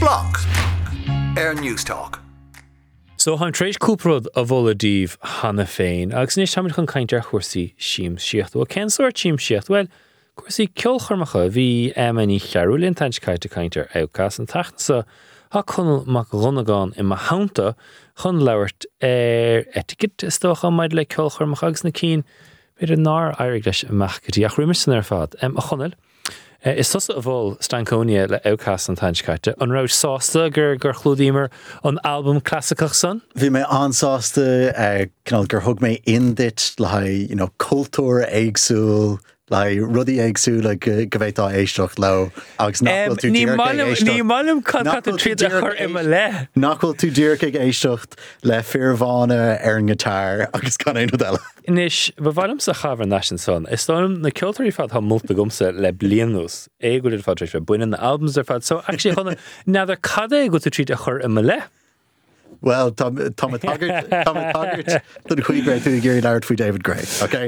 Blog Newstalk. So han treis cúprod a bhóladíh hana féin, agus níos tamid chun caintear chuirsaí siam siocht. Well, cén sort siam siocht? Well, chuirsaí ceolcharmacha bhí ní chearúlíonn tainteáid a caintear outcas an tachtansa ha chunal mac runagán I ma haunta chun leirt etiquette is tócha maid le ceolcharmacha agus na cín beidir nár airig leis amach go dtí ach rimersan ar fad. A chunal is tusa a bhil Stanconia le outcas an tainteáide an raibh sásta gur chlúdímar an album clásicach san? Bhí mé ansásta gur thug mé indit le cultúr éagsúil le rudí éagsúil le go bhétá éisteach le agus nachfuil tú díreach éisteach. Ní mailm cad tríd a chur imime le. Nachfuil tú díreach éisteach le fearmhána ar an gitár agus gan éon eile. Inis, bhhailm sa chabhar nasin son, is táim na ceoltarí fad ha multa gomsa le blianús éagúil fad tríd buine na albums ar fad. So actually chuna neidir cad é go tú tríd a chur imime le. Well, Tom Taggart, the chuigre tú géirí leirt faoi David Gray, okay?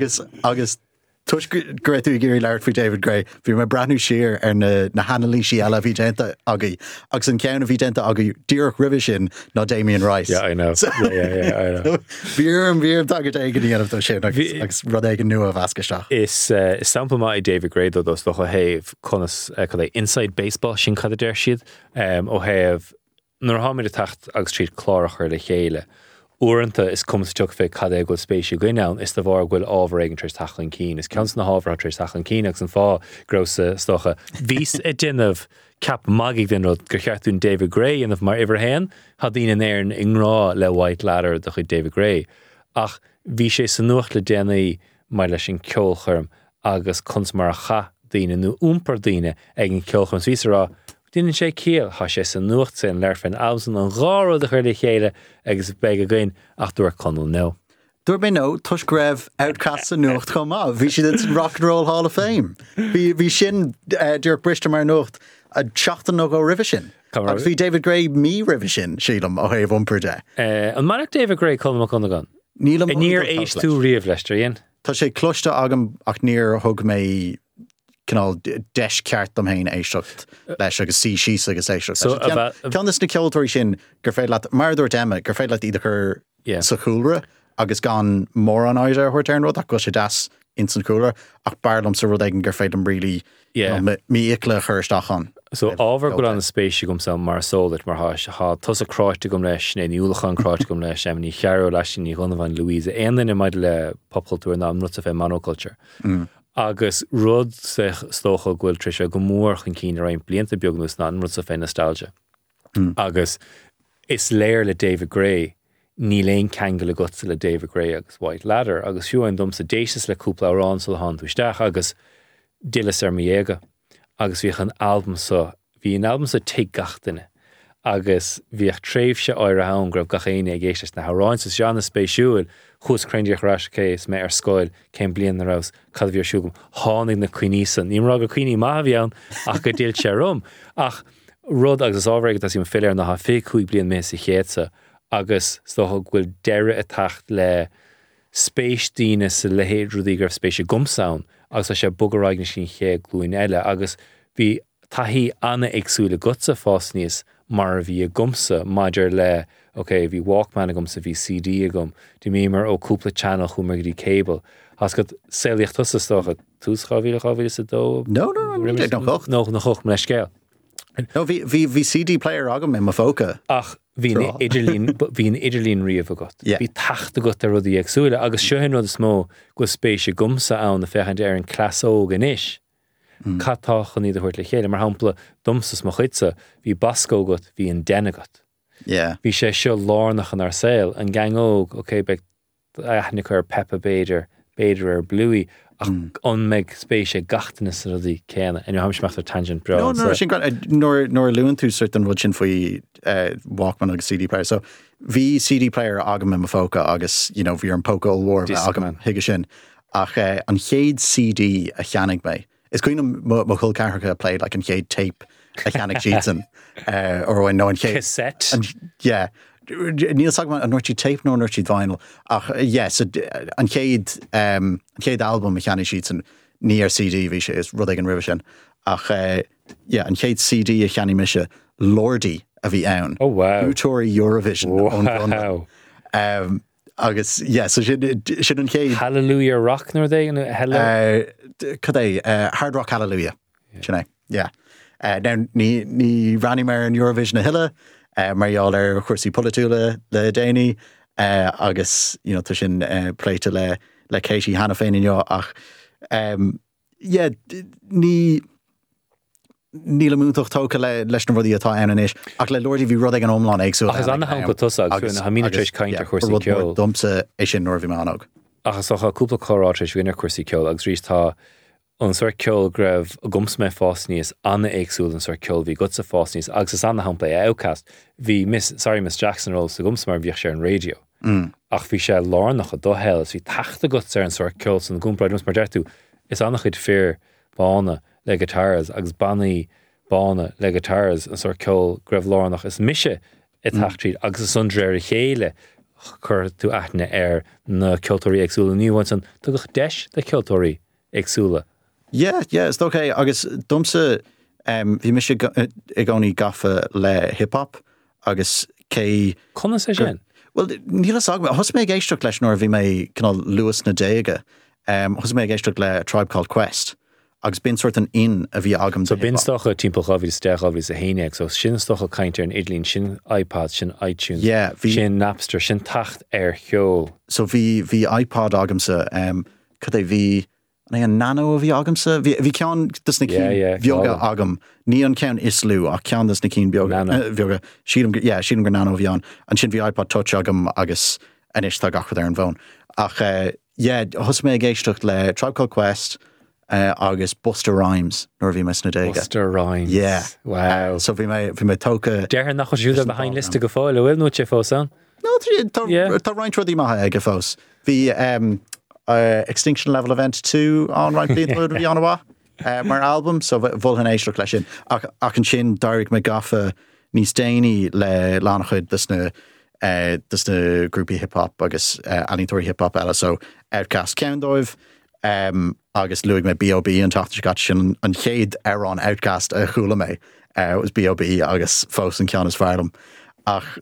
Agus tuis great tú géirí leirt faoi David Gray, bhí me brandú siar ar na hanalísí eile bhí dénta agaí, agus an ceann a bhí dénta agaí díreach ribh sin ná Damien Rice. Yeah, I know. Yeah, I know. Bhír Taggart éige díanamh do sin agus rud éige nua a bhascaisteach. Is sample mai David Gray do dos doch a héh conas inside baseball sin cad a déir siad ó héh nuair háid a tacht agus tríd chlárachar le chéile. Uanta is cumas tuach fé cad é go spéisiú gaineann is do bhar ghfuil ábhar éigen tríd tachlan cín. Is ceans na hábhar tríd tachlan cín agus an fá grosa stocha. Vís a dinmh cap magig den rud gur cheartún David Gray inmh mar iverhéin had dín an éirn ingrá le White Ladder do chuid David Gray. Ach bhí sé san nuacht le déanaí mar leis sin ceolcharm agus cons mar a cha daine nó úmpar daine ag an ceolcharm Svísará. Díanann sé cíal ha sé san nuacht sin leirfin amsan an gháró de chuir le chéile agus beag a gain ach dúir conal nó. Dúir mé nó, tuis greibh outcast san nuacht chum á. Bhí siad in Rock and Roll Hall of Fame. Bhí sin dúir brista mar nuacht a teachtain nó go ribh sin. Agus bhí David Gray mí ribh sin sílam ó héh umpar de. An marach David Gray colmach an gan. Níor éis tú riamh leis tríon. Tá sé cloiste agam ach níor thug mé canál deis ceart am héin éisteacht leis agus síos agus éisteacht. So ceannas na ceoltóirí sin gur féad leat mar dúirt Emma gur féad leat iad chur sa chúlra agus gan mór an áide a chuirtearn rud ach go sé das in san chúlra ach barlam sa rud éigen gur féad an brílí mí icle chuirstachan. So ábhar go an spéisi gom sa mar sólit mar há tos a cráiste gom leis né níúlachan cráiste gom leis sem ní chearú leis sin ní chunahhain Louise éanana maid le popcultúr ná an ruta fé monoculture. Agus rud stócha ghfuil tríise go mór chun cín raon blianta beagnús ná an rud sa fé nostalgia. Agus is léir le David Gray ní léon ceangal le gutsa le David Gray agus White Ladder agus siúin dom sa déisias le cúpla rán sa le hán túisteach agus dilas ar miéga agus bhí an album sa bhí an album sa te gachtainine agus bhíoh tréimhse áir a hán gribh gachéine ag éisteas na haráin sa seanna spéisiúil chus creindiach rás céis mé ar scoil céim blian na rás cad bhíor siúgam hánig na cuinísan. Ní mar go cuiní maithbheann ach go díal sé rom. Ach rud agus ábhréige as í an filir na ha fé chuig blian mé sa chéadsa agus stocha ghfuil deire a tacht le spéis daoine sa lehéad rudí gur spéise gumsán agus sé bugaráig na sin ché glúin eile agus bhí taihí anna agsúla gutsa fás níos mar bhí a gumsa maidir le bhí Walkman a gumsa bhí CD a gum dí mí mar ó cúpla channel chu mar dí cable has go saoíocht tusa stocha tús cháhíle sa dó? No, nach choch me scéil. No, bhí CD player agam in mafóca. Ach hín idirlín riamh agat. Bhí tacht agat a rudí agsúla agus seohin rud is mó go spéise gumsa ann na fechan ar an clasóg in isis. Catáchan iad a chuirt le chéile mar hampla dumsas mo chuitsa bhí bascógat hí an denagat. Bhí sé seo lárnach an ar saoil an gangóg beag aithne chuir Peppa Beidir ar Bluey ach an meid spéise gachtanas a rudí céanna an hamsmeachtar tangent bra. No, sin nóir luúan tú suirt an rud sin faoi Walkman agus CD player. So bhí CD player agam in mafóca agus bhí an póca óhór agam hiige sin ach an chéad CD a cheannig mé. Is going mo chul carcha played like an chéad tape a cheannig Sheetson or when no an chéad cassette. Níl sag an nuirtí tape nó nuirtí vinyl ach yes an chéad album a cheannig Sheetson ní ar CD bhí sé is rud ag an ribh sin ach an chéad CD a cheannaí mise Lordy a bhí ann. Oh, wow. Útóirí Eurovision. Wow. Agus, so sin an chéad. Hallelujah Rock nor they? Hello? Could they? Hard Rock Hallelujah. Yeah. Now, ní ranní mar an Eurovision a hiile, mar chuirsaí politúla le déanaí, agus, tu sin pléite le Katie Hanna féin inniu ach, ní le múntaach tóca leis na rudí atá ann is, ach le Lordy bhí rud ag an omláin éagsúil. Agus anna hang go tosag, na hamína tréis cainte chuirsaí ceol. Dumsa é sin nóir bhí mánog. Agus ocha cúpla choráis bhíonar chuirsaí ceol, agus rís tá an suir ceol greibh a gums me fásníos anna éagsúil an suir ceol bhí gut sa fásníos, agus is anna hampla Outcast. Bhí Miss Jackson Rose sa gums mar bhíoh sé an radio. Ach bhí sé lárnach a dóhéil, bhí tachta gut ar an suir ceol san gúmpraid mus mar deirtú. Is annach chuid fear bána le guitars agus bannaí bána le guitars an suir ceol greibh lárnach is mise i tachtríd agus is sundréir chéile chur tú aithne ar na ceoltóirí éagsúla níomhain san tugadh deis de ceoltóirí éagsúla. It's okay. Agus dumsa bhí mise i gcónaí gafa le hip-hop agus cé... Conna sé sin? Well, níla sagma, hos mé géisteach leis nóir bhí mé canál Luas na déige, hos mé géisteach le Tribe Called Quest, agus bin sort an in a bhí agam so bin stocha timppla a bhí steach a bhí a héineag, so sin stocha caiintear an idlín, sin iPad, sin iTunes, sin Napster, sin tacht ar cheol. So bhí iPod agamsa, cad é bhí an nano a bhí agamsa, bhí ceann dus na cín bheoga agam, ní an ceann islú, ach ceann dus na cín bheoga, sídam gur nano bhí an sin bhí iPod Touch agam agus inis tá gachad ar an bhón. Ach, hos mé géisteach le Tribe Called Quest, agus Busta Rhymes nor bhí mes na déige. Busta Rhymes. Yeah. Wow. So bhí mé tóca... Deir nach chuisiúda behind liste go fáil, bhfuil nó sé fós an? No, tá roint rudí maithe ag go fós. Bhí Extinction Level Event 2 an roint blian bhí anha mar album, so bhfuil an éisteach leis sin. Ach an sin dairg me gafa níos déanaí le lánachchuid dus na grúpi hip-hop agus anítóirí hip-hop eile, so Outcast Countdóibh, agus luig me B.O.B. an tacht gat sin an chéad ar an Outcast a chula mé was B.O.B. agus fós an ceann is fearlam. Ach,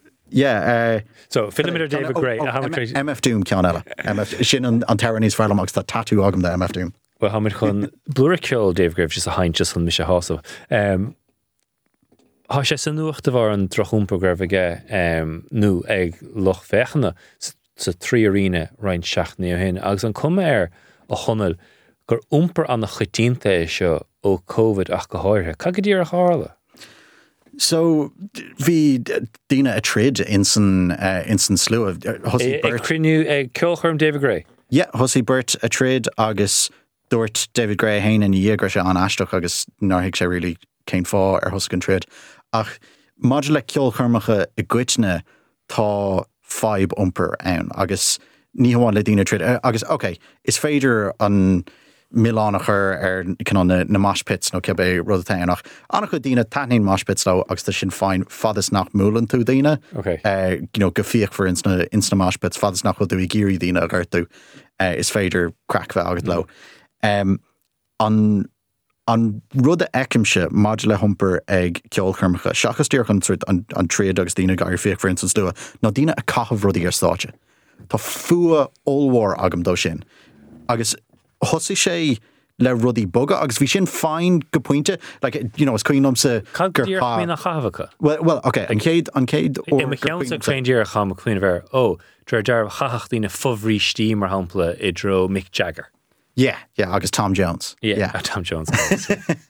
so Philomena David Gray MF Doom ceann eile. Sin an terra níos fearlam agus tá tattoo agam de MF Doom. Well, ha chun blúra ceol Dave Grave just a haint just an mis hása. Tá sé san nuachta bhar an trochúmpa greibh aige nó ag loch fechanna sa trí arína rein seachnaí ó hin, agus an cum a chonel gur úmper an na chutínta é seo ó COVID ach go háirthe. Ca go dtíar a chála? So, bhí dína a trid in san slú. Ag criniú ag ceolcharm David Gray? Yeah, hosí Bert a trid agus dúirt David Gray hain in dhéagra sé an aisteach agus náhiigh sé rilí céin fá ar hosc an trid. Ach, maidir le ceolcharmacha i gcuitne tá 5 umper ann, agus ní hamháin le dína trid. Agus, is féidir an milánachar ar na moshpits nó cebé rud atá annach. Annach go dína taithnín moshpits le agus tá sin fáin fadas nach múlan tú dína. Go fíoch for insta moshpits, fadas nach chu tú i géirí dína a ghartú. Is féidir cracbheith agad lo. An rud a eicimse maidir le humper ag ceolcharmacha, seachas tíor chun an tríad agus dína gar fíoch for instance dua, nó dína a cathmh rudí ar státe. Tá fua óhhar agam dó sin. Agus thosaigh sé le rudí boga, agus bhí sin fáin go pointe, is cuinom sa gur pá. Mína chahacha? Well, an céad ó... I me cheann sa chéindíar a cham a cuiine bhar, drar dearbh chachach dína fumhrí stí mar hampla I dro Mick Jagger. Yeah, agus Tom Jones. Yeah. Tom Jones. So,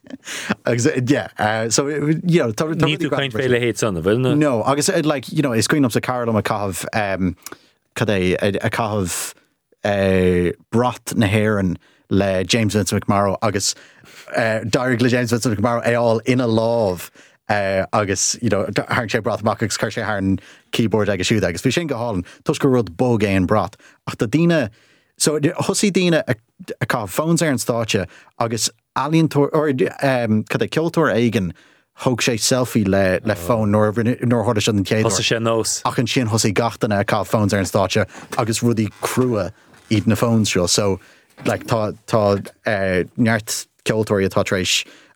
ní tú caint féile héad sanna, bhfuil nó? No, agus, is cuinom sa Carol a cathmh, a cathmh brat na hairan le James Vincent McMorrow agus dairg le James Vincent McMorrow all ina lámh agus hang sé brat amach agus chuir sé ar an keyboard agus siúd agus bhí sin go hálan tus go rud bógéin brat ach tá dína so thusí dína a cá phones ar an státe agus alíontóir cad é ceoltóir aigen thug sé selfie le phone nor thuir sin an céad Thosa sé nós ach an sin thusí gatainna a cá phones ar an státe agus rudí crua iad na phones seo, so tá neart ceoltóirí atá tréis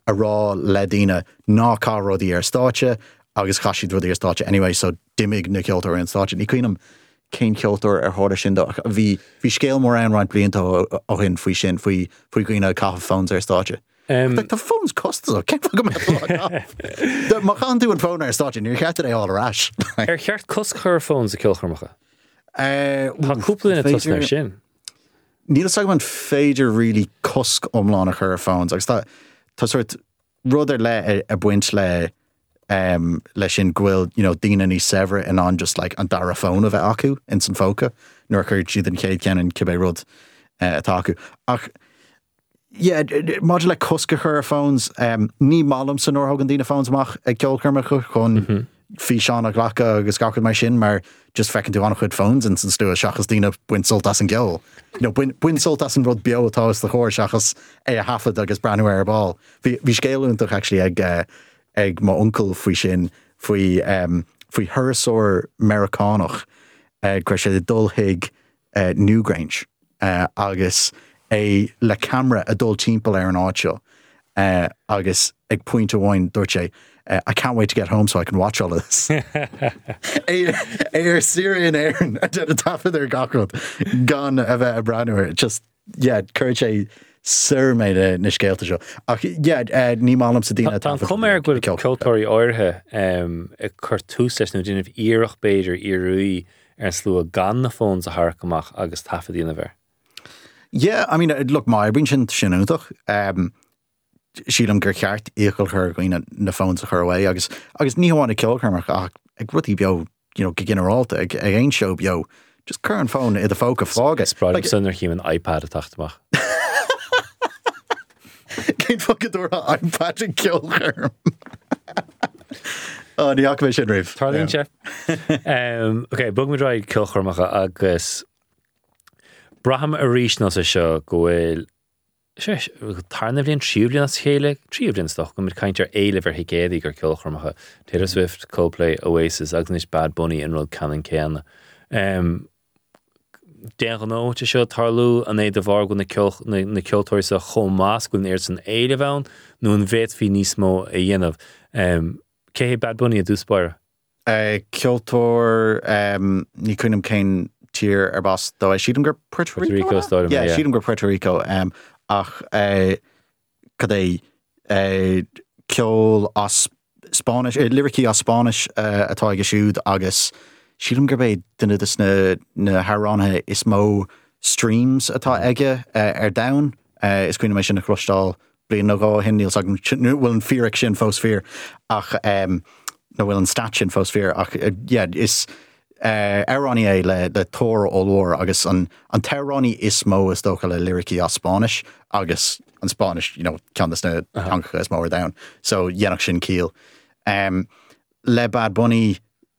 rá le daoine ná cá rudaí ar státe agus chaisiad rudaí ar státe anyway, so dimig na ceoltóir an státe. Ní cuiinm cén ceoltóir ar háda sin bhí scéal mór an ráint blianta ó hin faoi sin faoi cuioine cafa phones ar státe. Tá phones costas ce go má chan tú an phone ar státe, níor cheart é all arás. Ar cheart cos chur phones a cilchormacha? Tá cúplaína tosnar sin. Níl sag man féidir rilí cosc omláán a chur phones, agus tá suirt rudidir le a buint le sin gwyil, daoine ní severe in an just like an dara phone a bheith acu in san fóca, nuair chuir siad an chéad ceann cibé rud atá acu. Ach, máidir le cosca chur phones, ní málam san nuair thugann daoine phones amach ag ceolcurrmacha chun fi seán a ghlacha agus gacad mar sin, mar just fecinn tú annach chud phones in san stúa seachas daoine buin soltas an geol. Buin soltas an rud beo atá is de chóir seachas é a hafad agus breanú ar ball. Bhí scéalúntaach actually ag má uncle faoi sin faoi thurasóir Americánach gur sé dul hiig Newgrange agus é le camera a dul timpeall ar an áitseo agus ag puinte bháin dúirt sé I can't wait to get home so I can watch all of this. Ar Syrian Aaron a tafad ar gacrod gan a bheith a breanúir. Just, chuir sé surméid na scéalta seo. Ach, ní málam sa dtíine tá cum ar go ceoltóirí áirithe ag chuir túsas nó dtíanamh iarach beidir iarúí ar slú a gan na phones a thar amach agus tafad díana bhar. Yeah, I mean, look, má brín sin úntaach. Sílam gur cheart íocail chur goine na phones a chur away agus ní hamháinna ceolcurrmach ach ag rutí beo, go generalta ag aon seo beo, just chur an phone i the fóca fága. Spráid sunar hí an iPad a tachtach. Cén fóca dúra iPad an ceolcurrm. Ní ach bheith sin rih. Tarlínse. Ok, bug me ráid ceolcurrmacha agus braham a rís nó sa seo go bhfuil tarna bblion tríomblion as chéile, tríomblion stoch go mid caintear éilehar higéadaí gur ceolcurrmacha. Taylor Swift, Coldplay, Oasis, agus níos Bad Bunny in rud canan céanna. Déan nó te seo tarlú an é de bhar go na ceoltóirí sa chomás go éir san éile bhain nó an bhéit hí níos mó a dhéanamh. Cé Bad Bunny a dúspáire? Ceoltóir ní cuinim cén tír ar bás dó siadm gur Puerto Rico? Siadm gur Puerto Rico. Ach cad é ceol as Spanish, lyricí as Spanish atá ag siúd agus sílam gur bé duine na Harránathe is mó streams atá aige ar down is cuine mé sin na chrostáil blion nó gá hin níl sagm bhfuil an fíric sin fós fear ach nó bhfuil an stat sin fós fear ach is Airránaí é le tóir óhór agus an Teirránaí is mó is dócha le lyricí as Spanish agus an Spanish, ceantas na tancacha is mór down. So dhéanach sin cíal. Le Bad Bunny,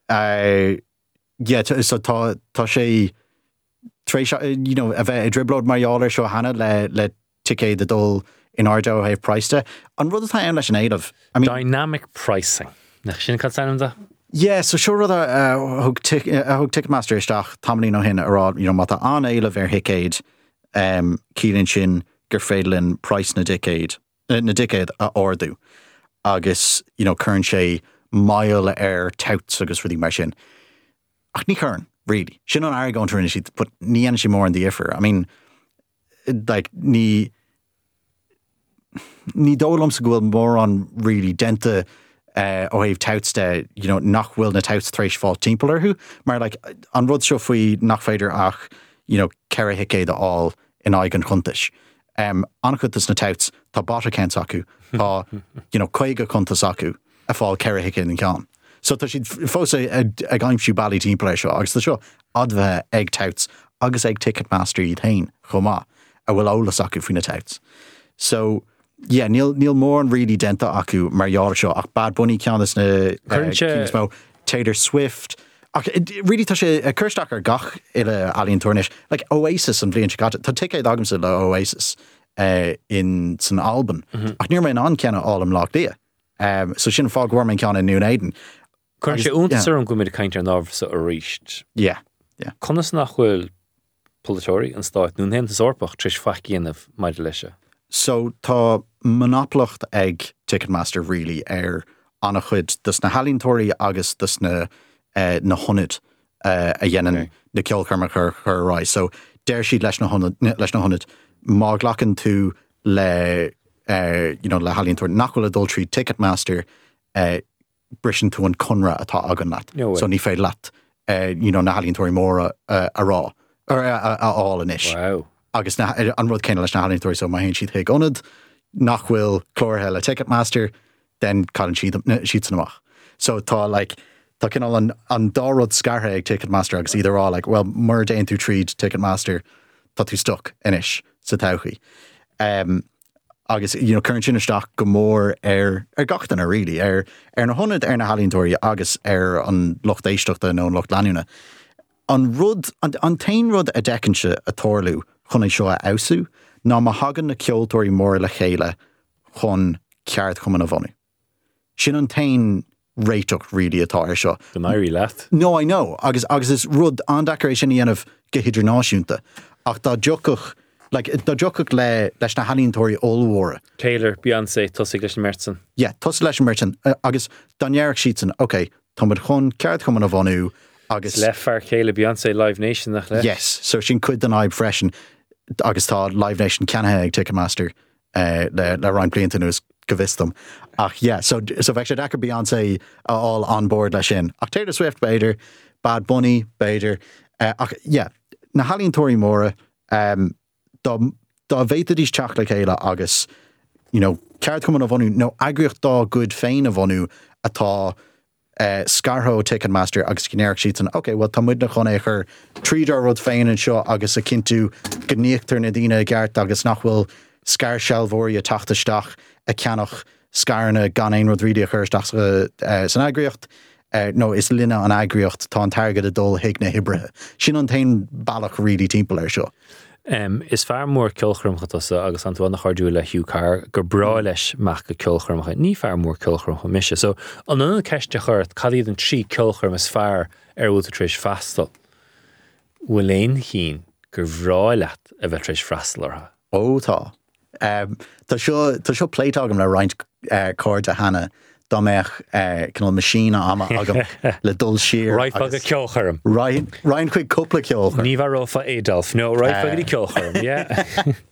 so tá sé tréis, a bheith driblód margheallar seo hana le ticé de dul in ardó haibh praiste. An rud atá an leis an éadamh. Dynamic pricing. Nach sin cad sanim da? Yeah, so sure thug Ticketmaster isteach tamlí nó hin ará, mata an éileh ar hicéid cílann sin gur féidirlinn price na dicéid a ordú. Agus, churn sé maile ar touts agus rudí mar sin. Ach ní churn, really. Sin an air gáin si, but ní an si mór an dhéifir. I mean, like, ní dólam sa gwyil mór an really denta ó haibh touts de, nach bhfuil na touts thréis fáil timpeall arthú, mar like, an rud seo faoi nach féidir ach, ceithre hicéid aáil in aig an chuntais. Anchutas na touts, tá bata cent acu, tá, coige chuntas acu, a fáil ceithre hicéid an ceann. So tá siad fósa a gaiimsú bailí timpeall seo, agus tá seo adbheith ag touts, agus ag Ticketmaster iad hain, chomá, a bhfuil ólas acu faoin na touts. So, yeah, níl mór an really denta acu margheallar seo, ach Bad Bunny ceannas na Kingsmo, Taylor Swift. Ach, really tá sé chuirteach ar gach ile alíonn tuirnis. Like Oasis an bblion sigad, tá ticéid agamsa le Oasis in san Alban. Ach níor mé an ceanna álam lách dia. So sin fág bhfuir mé ceanna Nún Éideann. Chun sé úntasar an go mid caintear nábh sa a ríist. Yeah. Conas nach bhfuil polatóirí an stáit nún héntas orpach tris fach cíanamh maidir leise. So tá monopolacht ag Ticketmaster really anna chud dus na halíntóirí agus dus na honid a dhéanaan na ceolcharma chur rá. So déir siad leis na honid má ghlachan tú le le halíntóirí nachhfuil adultery Ticketmaster brisin tú an conra atá agan leat. So ní féad leat na halíntóirí móra a rá ar all inis. Wow. Agus an rud céine leis na halíntóirí so má hén siad ag onad nachhfuil chlórthe le Ticketmaster then callan siad san amach. So tá cinál an dárod scartha ag Ticketmaster agus either á well mar déon tú tríd Ticketmaster tá tú stuck inis sa tauchaí. Agus current sin isteach go mór gachtainna really ar na honid ar na halíntóirí agus ar an locht éisteachta nó an locht leanúna. An tain rud a decanse a tórlú chun é seo a ausú ná má hagan na ceoltóirí mór le chéile chun ceart chuman a bhonú. Sin an tain réiteach really atá ar seo. The Mary leat. No, I know. Agus is rud andacar sin dhéanamh go hidirnáisiúnta. Ach tá deocach leis na halíntóirí óhóra. Taylor, Beyoncé, tosig leis Merton. Yeah, tosig leis Merton. Agus danéarach siad san, okay, tá mud chun ceart chuman a bhonú agus lefar chéile Beyoncé Live Nation nach le. Yes, so sin cuid den aib freisin agus tá Live Nation cenathe ag Ticketmaster le Ryan Bliantanús go bhistam. Ach yeah, so bheith sé dachar Beyoncé all on board leis sin. Ach Taylor Swift beidir, Bad Bunny beidir. Ach yeah, na halíntóirí móra dá bhéitad ís teach le chéile agus ceart chuman a bhonú nó agriocht dá good féin a bhonú atá scartho Ticketmaster agus cinnéarach siad san, okay, well tá muid na chun é chur trídar rud féin an seo agus a cinú gníochttar na dtíine gceart agus nachhfuil scar sealmhóirí a tataisteach a ceannach scarna gan éon rud ríide a chuirteach san agriocht. No, is linne an agriocht tá an targad a dul hiag na hibrethe. Sin an tain bailach really timpeall ar seo. Is fear mór ceolchramcha agus an tú nach chuirú le Hugh Carr gur brá leis meach go ceolchramcha. Ní fear mór ceolchramcha mise. So an ceiste chuirt cadíad an trí ceolchram is fear ar bhúta tríis freastal. Bhfuil éon chin gur bhrá leat a bheith tríis freastal ortha. Ó tá. Tá seo pléitágam le roiint cóir de hana dá meach cinál machine ama agam le dul siar. Right fag a ceolcharm. Ryan chuig cúpla ceolcharm. Ní bhar rófa Adolf. No, right fag a ceolcharm, yeah.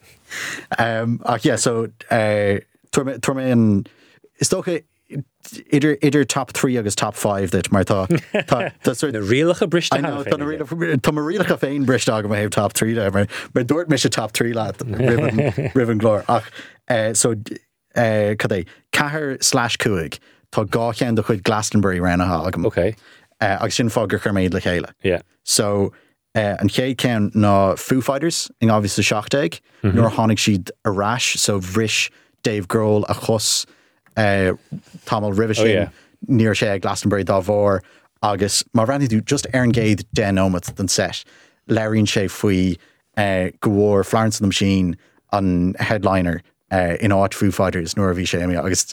Ach yeah, so tuairme an is tócha idir top 3 agus top 5 that mar tá na rialacha briste I know, tá mar rialacha féin briste agam a héh top 3 there, mar dúirt me se top 3 lad rivan glór. Ach so cad é 4/5 tá gáchean do chuid Glastonbury ranatha agam. Okay. Agus sin fágur chur méid le chéile. Yeah. So an chéad cean ná Foo Fighters in ábhís a seachtaigh nuair tháinig siad a rais, so bhris Dave Grohl a chus tamil ribh sin níor sé ag Glastonbury dá bhór agus má rannaú just ar an géad den ómat den set. Léironn sé faoi go bhór Florence and the Machine an headliner in áit Foo Fighters nuair a bhí sé imime agus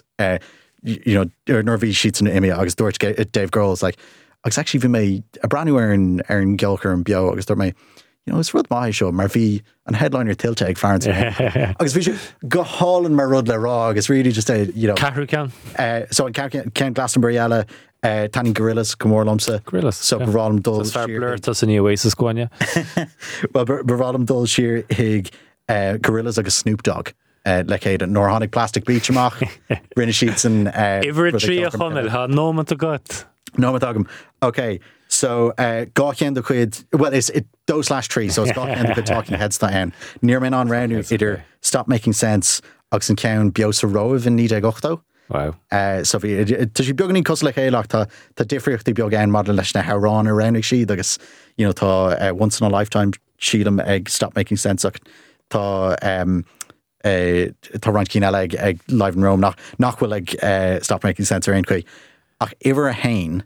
nuair bhí siad san imime agus dúirt Dave Grohl like agus actually bhí mé a brandú ar an geolchar an bio agus dúirt mé is rud maith seo mar bhí an headliner tiltte ag Florence agus bhí sé go hálan mar rud le rá agus really just Cathrú cean? So cean Glastonbury eile tanning Gorillaz go mór lomsa. Gorillaz. So bhrálam dul siar. Blur tas in Oasis gúine. Well bhrálam dul siar hiag Gorillaz agus Snoop Dogg. Le chéad an nóir tháinig Plastic Beach amach rinne siad san Iver trí a chonel ha nómant a got. Nómant agam. Okay. So gáchean do chuid, well it's 2/3, so it's gáchean do chuid Talking Heads tá an. Níor mé an round idir Stop Making Sense agus an ceann Biosa Roh in 9/8. Wow. So tá sí beagganí cos le chéileach tá difriochtaí beag an mar leis na harán a round siad agus tá once in a lifetime siadam ag Stop Making Sense ach tá tá roiint cín eile ag Live in Rome nach bhfuil ag Stop Making Sense ar aon chuig ach iver a hain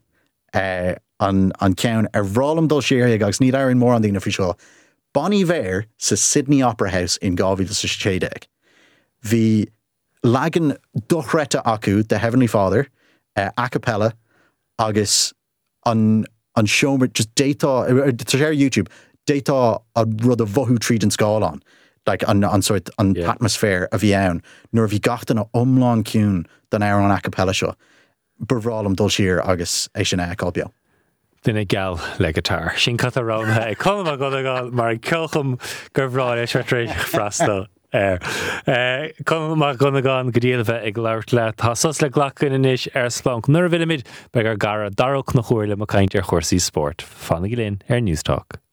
an ceann ar bhrálam dul siar agus ní éironn mór an dtíana faoi seo. Bon Iver sa Sydney Opera House in 2016. Bhí lagan dochreta acu the Heavenly Father a cappella agus an showmer just détá tá sé ar YouTube détá a rud a bhothú tríd an scáil an. like an sort an atmosphere a bhí ann, nuair bhí gachtain a omláin ciún don air an a cappella seo. Bhrálam dul siar agus é sin colbeo. Duine gal le guitar. Sin cat a rán cum a go gáil mar ceolcham gur bhráil é rééis freistal. Cum mar gona gáin go díanamh ag leirt le tá sos le ghlacin inis splanc nuair bhfuilimid beag ar gara darach na chuir le mar caint ar chóirsaí sport. Fanna go léinn News Talk.